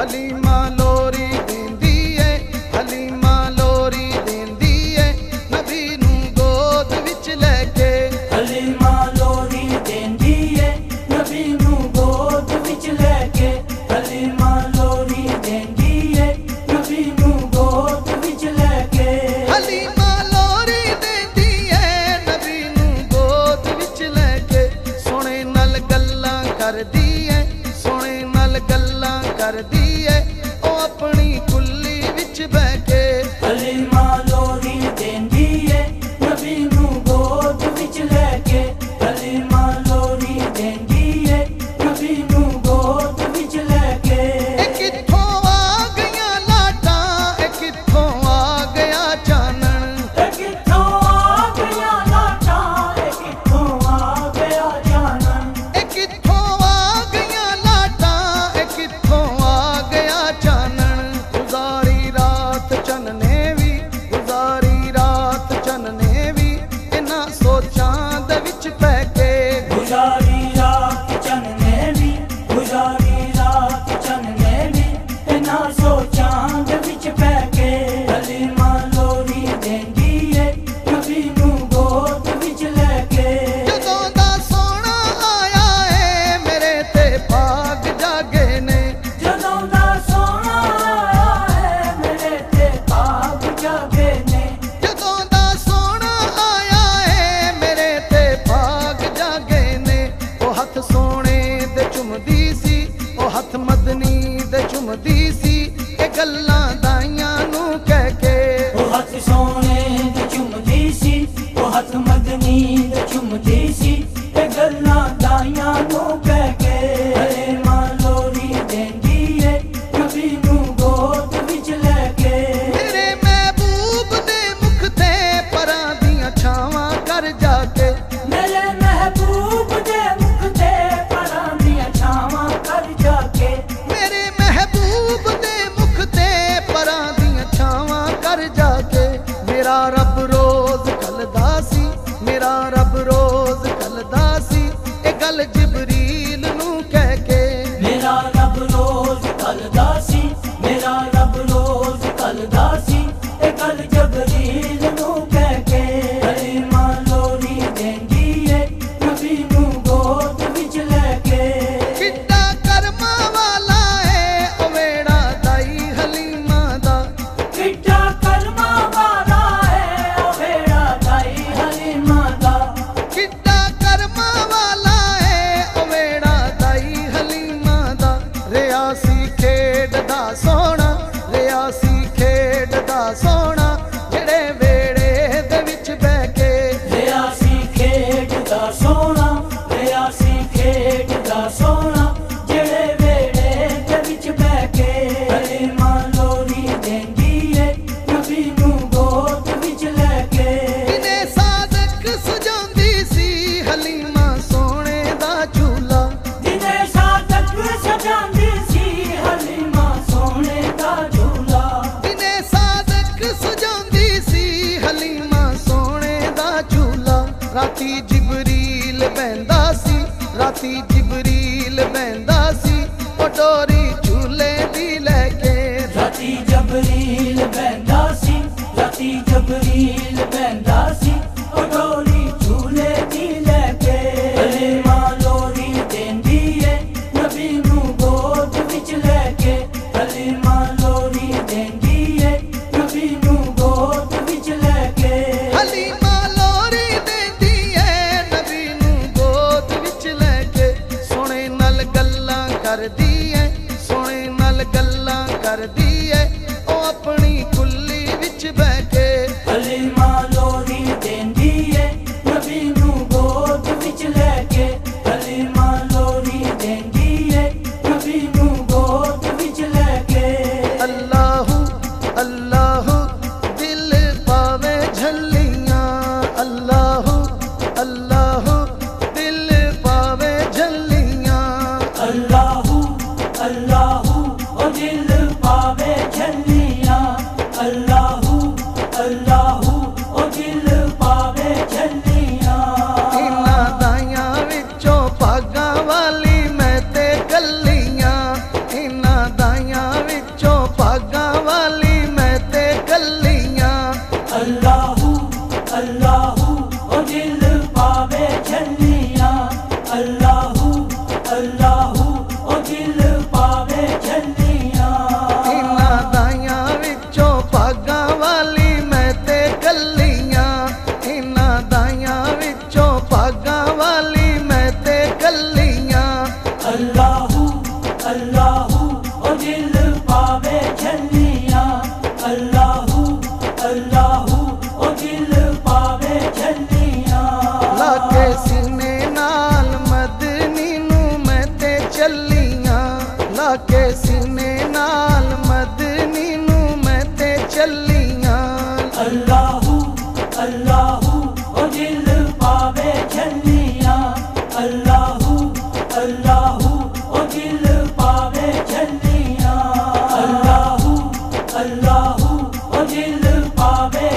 हलीमा लोरी देंदी है, हलीमा लोरी देंदी है नबी नू गोद विच लैके। हलीमा लोरी देंदी है नबी नू गोद विच लैके। हलीमा लोरी देंदी है नबी नू गोद विच लैके। हलीमा लोरी देंदी है नबी नू गोद विच लैके। सोने नाल गल्लां करदी है, सोने नाल गल्लां करदी है ओ अपनी कुल्ली विच बैठ के। हलीमा लोरी देंदी है नबी नू गोद विच लैके। हलीमा लोरी देंदी है नबी नू गोद विच लैके। ए कित्थों आ गईयां लाटां, ए कित्थों आ गया चानण। ए कित्थों आ गया लाटां, ए कित्थों आ गया जानन। ए कित्थों आ गईयां लाटां, ए कित्थों आ गया चानण। गुजारी रात चन्ने वी, गुजारी रात चन्ने वी इन्हां सोचां दे विच पै के। गुजारी रात चन्ने वी, गुजारी रात चन्ने वी इन्हां सोचां दे विच पै के। हलीमा लोरी देंदी है नबी नू गोद विच लैके। जदों दा सोहना आया है मेरे ते भाग जागे ने। जदों दा सोहना आया है मेरे ते भाग जागे ने। जदों दा सोहना आया है मेरे ते भाग जागे ने। ओ हथ सोने दे चुमदी सी, ओ हथ मदनी दे चुमदी सी ए गल्लां दाइयां नू कह के। ओ हथ सोने दे चुमदी सी, ओ हथ मदनी दे चुमदी सी ए गल्लां दाइयां नू कह के। हलीमा लोरी देंदी है नबी नू गोद विच लैके। तेरे महबूब दे मुख ते परां दियां छावां कर जाके। मेरे महबूब दे मुख ते परां दियां छावां कर जाके। मेरे महबूब दे मुख ते परां दियां छावां कर जाके। मेरा रब रोज कलदा सी, मेरा रब रोज कलदा सी ए गल जिबरील नू कह के। मेरा रब रोज कलदा सी, मेरा रब रोज कलदा सी ए गल जबरील नू कह के। हलीमा लोरी देंदी है नबी नू गोद विच लैके। किड्डा कर्मा वाला है ओ वेड़ा दाई हलीमा दा। किड्डा कर्मा वाला है ओ वेड़ा दाई हलीमा दा। किड्डा कर्मा वाला है ओ वेड़ा दाई हलीमा दा। रियासी खेडदा सोहना, रियासी खेडदा सोहना जेड़े वेड़े दे विच बह के। रियासी खेडदा सोहना, रियासी खेडदा सोहना जेड़े वेड़े दे विच बह के। हलीमा लोरी देंदी है नबी नू गोद विच लैके। इने सादक सजांदी सी हलीमा सोहणे दा झूला। दिने सादक सजांदी सी हलीमा सोहणे दा झूला। इने सादक सजांदी सी हलीमा सोहणे दा झूला। राती जिबरील बहंदा सी, राती जिबरील बहंदा सी ओ डोरी झूले दी लैके। राती जबरील बहंदा सी, राती जबरील बहंदा सी ओ डोरी झूले दी लैके। हलीमा लोरी देंदी है नबी नू गोद विच लैके। हलीमा लोरी देंदी है नबी नू गोद विच लैके। हलीमा लोरी देंदी है नबी नू गोद विच लैके। सोने नाल गल्लां करदी है, सोने नाल गल्लां करदी है ओ अपनी कुल्ली विच बैठ के। हलीमा लोरी देंदी है नबी नू गोद विच लैके। हलीमा लोरी देंदी है नबी नू गोद विच लैके। अल्लाहु अल्लाहु दिल पावे झल्लियां। अल्लाहु अल्लाहु दिल पावे झल्लियां। अल्लाहू अल्लाहू ओ दिल पावे झल्लियां। अल्लाहू अल्लाहू ओ दिल पावे झल्लियां। इन्हां दाइयां विचों भागां वाली मैं ते गल्लियां। इन्हां दाइयां अल्लाहू ओ दिल पावे झल्लियां, अल्लाहू अल्लाहू ओ दिल पावे झल्लियां। लाके सीने नाल मदनी नू मैं ते चलियां, लाके सीने नाल मदनी नू मैं ते चलियां। अल्लाहू अल्लाहू ओ दिल पावे झल्लियां, अल्लाहू अल्लाहू ओ दिल पावे झल्लियां, अल्लाहू अल्लाहू ओ दिल पावे